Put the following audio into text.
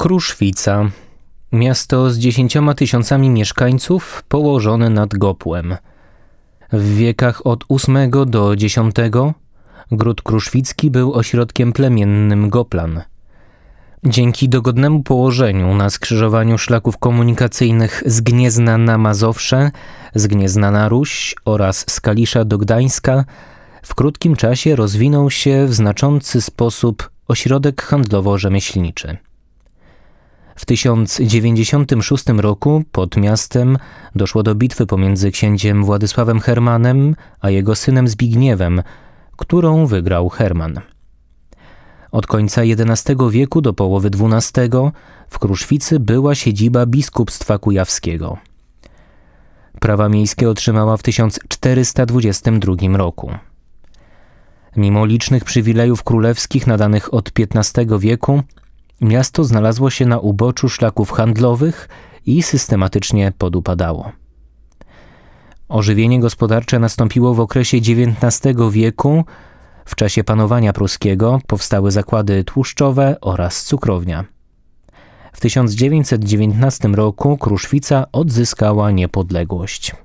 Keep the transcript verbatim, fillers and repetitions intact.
Kruszwica. Miasto z dziesięcioma tysiącami mieszkańców położone nad Gopłem. W wiekach od ósmego do dziesiątego Gród Kruszwicki był ośrodkiem plemiennym Goplan. Dzięki dogodnemu położeniu na skrzyżowaniu szlaków komunikacyjnych z Gniezna na Mazowsze, z Gniezna na Ruś oraz z Kalisza do Gdańska w krótkim czasie rozwinął się w znaczący sposób ośrodek handlowo-rzemieślniczy. W tysiąc dziewięćdziesiątym szóstym roku pod miastem doszło do bitwy pomiędzy księciem Władysławem Hermanem a jego synem Zbigniewem, którą wygrał Herman. Od końca jedenastego wieku do połowy dwunastego w Kruszwicy była siedziba biskupstwa kujawskiego. Prawa miejskie otrzymała w tysiąc czterysta dwudziestym drugim roku. Mimo licznych przywilejów królewskich nadanych od piętnastego wieku, miasto znalazło się na uboczu szlaków handlowych i systematycznie podupadało. Ożywienie gospodarcze nastąpiło w okresie dziewiętnastego wieku. W czasie panowania pruskiego powstały zakłady tłuszczowe oraz cukrownia. W tysiąc dziewięćset dziewiętnastym roku Kruszwica odzyskała niepodległość.